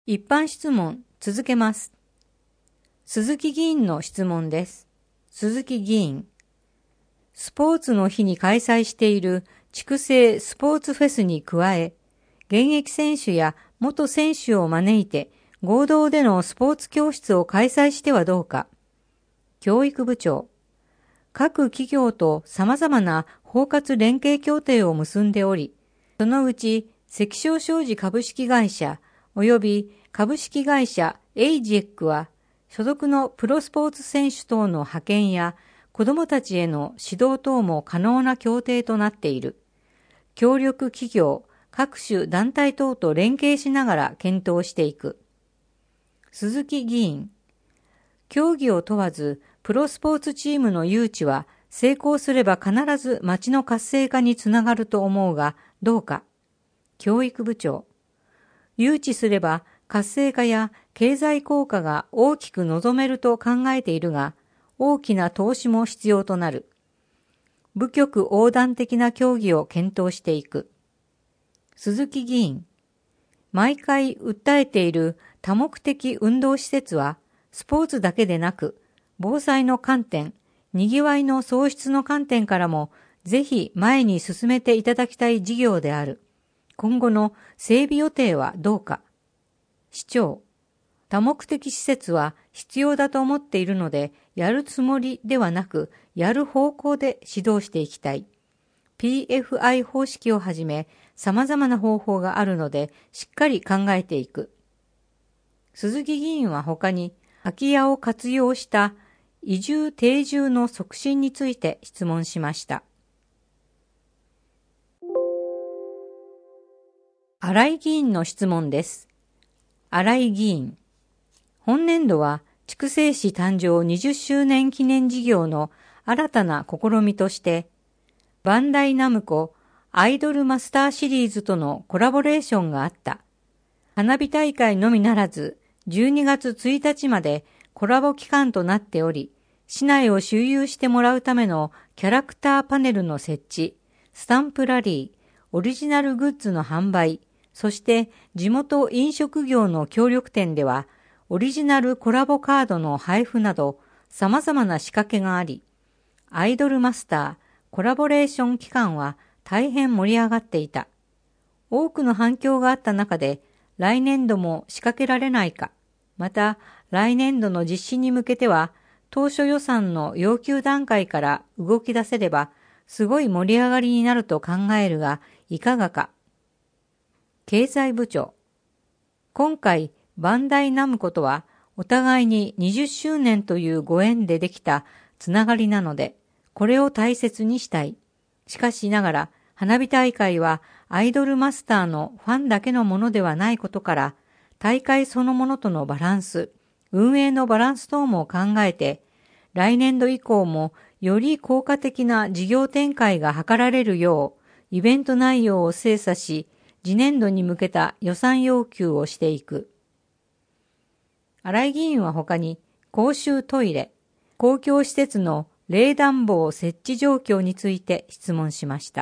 一般質問続けます。鈴木議員の質問です。鈴木議員。スポーツの日に開催している筑西スポーツフェスに加え、現役選手や元選手を招いて合同でのスポーツ教室を開催してはどうか。教育部長。各企業と様々な包括連携協定を結んでおり、そのうち関商商事株式会社及び株式会社エイジェックは所属のプロスポーツ選手等の派遣や子どもたちへの指導等も可能な協定となっている。協力企業、各種団体等と連携しながら検討していく。鈴木議員。競技を問わず、プロスポーツチームの誘致は成功すれば必ず町の活性化につながると思うが、どうか。教育部長。誘致すれば活性化や経済効果が大きく望めると考えているが、大きな投資も必要となる。部局横断的な協議を検討していく。鈴木議員。毎回訴えている多目的運動施設は、スポーツだけでなく、防災の観点、にぎわいの創出の観点からも、ぜひ前に進めていただきたい事業である。今後の整備予定はどうか。市長。多目的施設は必要だと思っているので、やるつもりではなく、やる方向で指導していきたい。PFI 方式をはじめ、様々な方法があるので、しっかり考えていく。鈴木議員は他に、空き家を活用した移住定住の促進について質問しました。新井議員の質問です。新井議員。本年度は筑西市誕生20周年記念事業の新たな試みとして、バンダイナムコアイドルマスターシリーズとのコラボレーションがあった。花火大会のみならず、12月1日までコラボ期間となっており、市内を周遊してもらうためのキャラクターパネルの設置、スタンプラリー、オリジナルグッズの販売、そして地元飲食業の協力店では、オリジナルコラボカードの配布など様々な仕掛けがあり、アイドルマスターコラボレーション期間は大変盛り上がっていた。多くの反響があった中で、来年度も仕掛けられないか、また来年度の実施に向けては、当初予算の要求段階から動き出せれば、すごい盛り上がりになると考えるが、いかがか。経済部長。今回、バンダイナムコとは、お互いに20周年というご縁でできたつながりなので、これを大切にしたい。しかしながら、花火大会はアイドルマスターのファンだけのものではないことから、大会そのものとのバランス、運営のバランス等も考えて、来年度以降もより効果的な事業展開が図られるよう、イベント内容を精査し、次年度に向けた予算要求をしていく。新井議員は他に、公衆トイレ、公共施設の冷暖房設置状況について質問しました。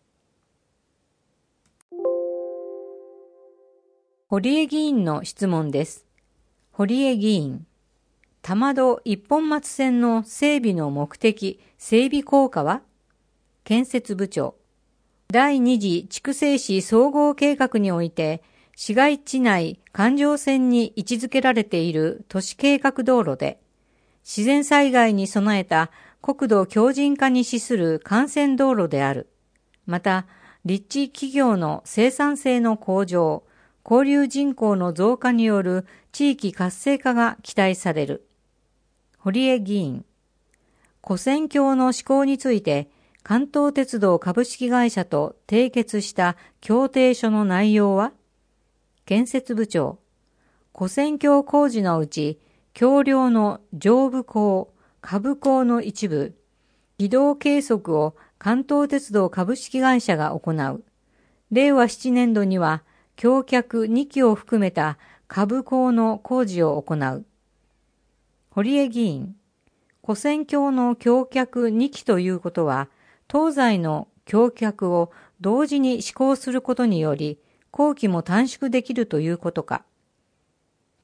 堀江議員の質問です。堀江議員。玉戸一本松線の整備の目的、整備効果は？建設部長。第2次筑西市総合計画において、市街地内環状線に位置づけられている都市計画道路で、自然災害に備えた国土強靭化に資する幹線道路である。また、立地企業の生産性の向上、交流人口の増加による地域活性化が期待される。堀江議員。跨線橋の施行について、関東鉄道株式会社と締結した協定書の内容は？建設部長。跨線橋工事のうち、橋梁の上部工、下部工の一部、軌道計測を関東鉄道株式会社が行う。令和7年度には、橋脚2基を含めた下部工の工事を行う。堀江議員。跨線橋の橋脚2基ということは、東西の橋脚を同時に施行することにより、工期も短縮できるということか。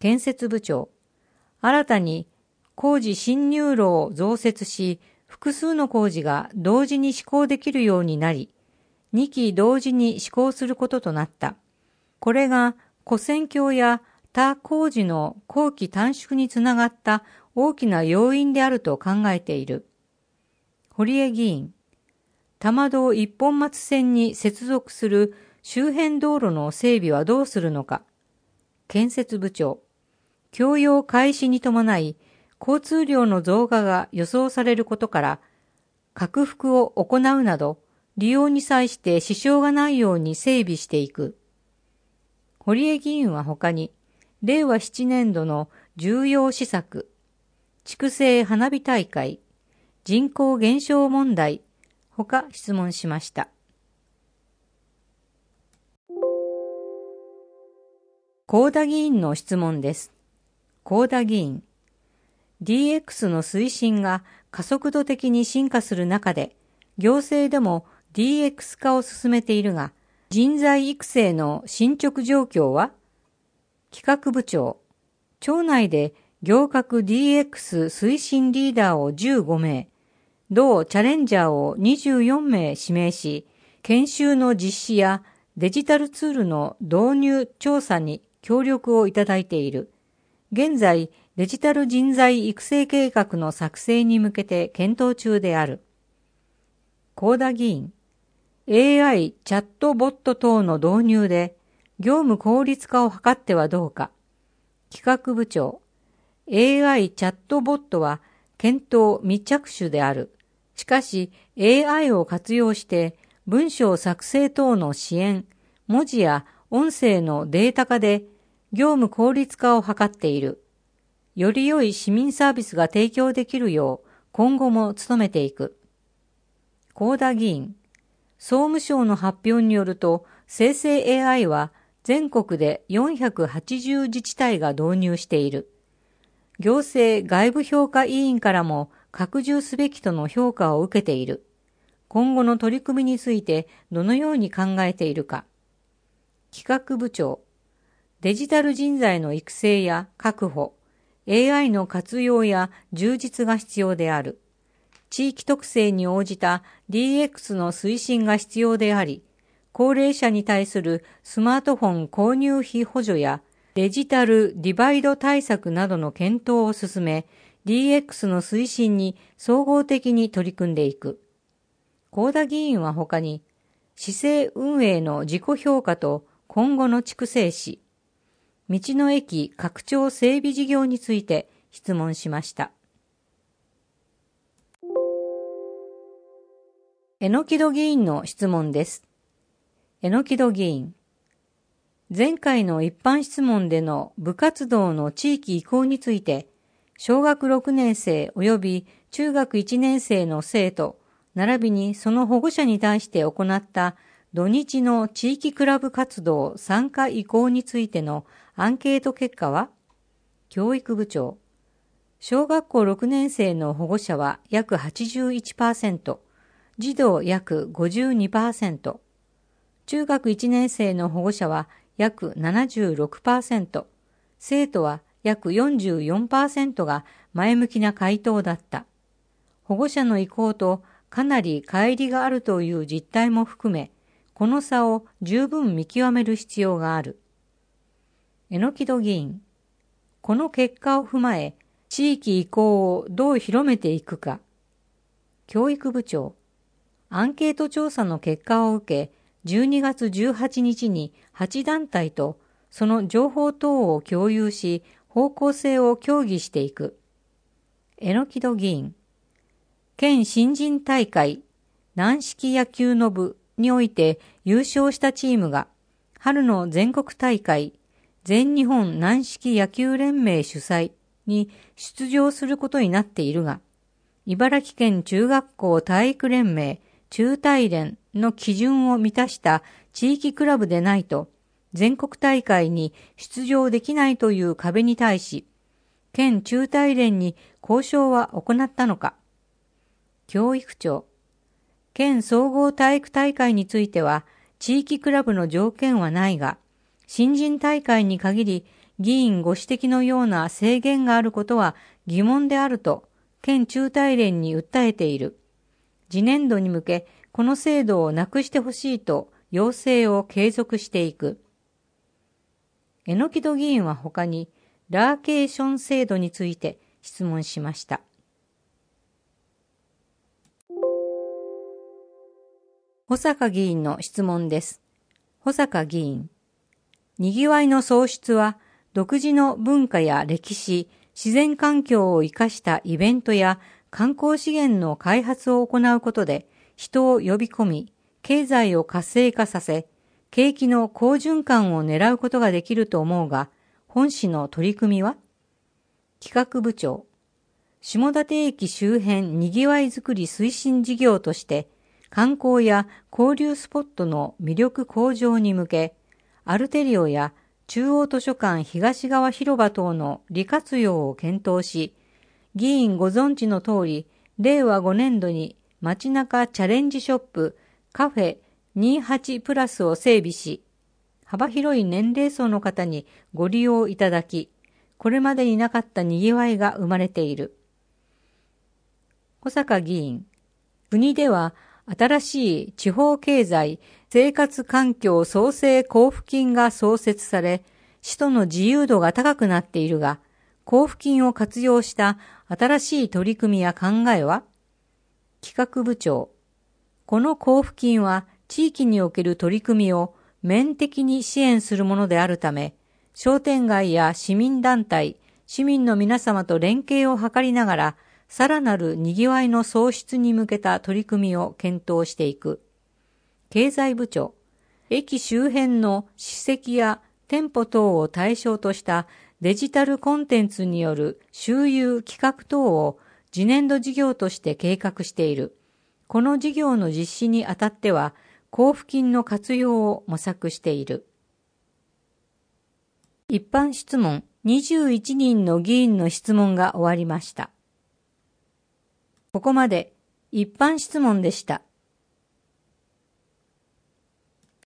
建設部長、新たに工事進入路を増設し、複数の工事が同時に施行できるようになり、2期同時に施行することとなった。これが跨線橋や他工事の工期短縮につながった大きな要因であると考えている。堀江議員、玉道一本松線に接続する周辺道路の整備はどうするのか。建設部長、供用開始に伴い、交通量の増加が予想されることから、拡幅を行うなど、利用に際して支障がないように整備していく。堀江議員は他に、令和7年度の重要施策、筑西花火大会、人口減少問題、他質問しました。幸田議員の質問です。幸田議員、DX の推進が加速度的に進化する中で、行政でも DX 化を進めているが、人材育成の進捗状況は？企画部長、庁内で行革 DX 推進リーダーを15名、同チャレンジャーを24名指名し、研修の実施やデジタルツールの導入調査に協力をいただいている。現在、デジタル人材育成計画の作成に向けて検討中である。幸田議員、AI チャットボット等の導入で業務効率化を図ってはどうか。企画部長、AI チャットボットは検討未着手である。しかし AI を活用して文章作成等の支援、文字や音声のデータ化で業務効率化を図っている。より良い市民サービスが提供できるよう今後も努めていく。幸田議員、総務省の発表によると生成 AI は全国で480自治体が導入している。行政外部評価委員からも拡充すべきとの評価を受けている。今後の取り組みについてどのように考えているか。企画部長、デジタル人材の育成や確保、AI の活用や充実が必要である。地域特性に応じた DX の推進が必要であり、高齢者に対するスマートフォン購入費補助やデジタルディバイド対策などの検討を進め、DX の推進に総合的に取り組んでいく。幸田議員は他に、市政運営の自己評価と今後の筑西市、道の駅拡張整備事業について質問しました。榎戸議員の質問です。榎戸議員、前回の一般質問での部活動の地域移行について、小学6年生及び中学1年生の生徒、並びにその保護者に対して行った土日の地域クラブ活動参加移行についてのアンケート結果は？教育部長、小学校6年生の保護者は約 81%、児童約 52%、中学1年生の保護者は約 76%、生徒は約 44% が前向きな回答だった。保護者の意向とかなり乖離があるという実態も含め、この差を十分見極める必要がある。榎戸議員、この結果を踏まえ、地域移行をどう広めていくか。教育部長、アンケート調査の結果を受け、12月18日に8団体とその情報等を共有し、方向性を協議していく。榎戸議員、県新人大会軟式野球の部において優勝したチームが春の全国大会全日本軟式野球連盟主催に出場することになっているが、茨城県中学校体育連盟中体連の基準を満たした地域クラブでないと全国大会に出場できないという壁に対し、県中体連に交渉は行ったのか。教育庁、県総合体育大会については地域クラブの条件はないが、新人大会に限り議員ご指摘のような制限があることは疑問であると、県中大連に訴えている。次年度に向け、この制度をなくしてほしいと要請を継続していく。榎戸議員は他に、ラーケーション制度について質問しました。保坂議員の質問です。保坂議員。にぎわいの創出は、独自の文化や歴史、自然環境を生かしたイベントや観光資源の開発を行うことで、人を呼び込み、経済を活性化させ、景気の好循環を狙うことができると思うが、本市の取り組みは？企画部長。下館駅周辺にぎわいづくり推進事業として、観光や交流スポットの魅力向上に向け、アルテリオや中央図書館東側広場等の利活用を検討し、議員ご存知の通り、令和5年度に街中チャレンジショップカフェ28プラスを整備し、幅広い年齢層の方にご利用いただき、これまでになかったにぎわいが生まれている。保坂議員、国では新しい地方経済生活環境創生交付金が創設され、使途の自由度が高くなっているが、交付金を活用した新しい取り組みや考えは？企画部長、この交付金は地域における取り組みを面的に支援するものであるため、商店街や市民団体、市民の皆様と連携を図りながら、さらなるにぎわいの創出に向けた取り組みを検討していく。経済部長、駅周辺の史跡や店舗等を対象としたデジタルコンテンツによる周遊企画等を次年度事業として計画している。この事業の実施にあたっては、交付金の活用を模索している。一般質問21人の議員の質問が終わりました。ここまで一般質問でした。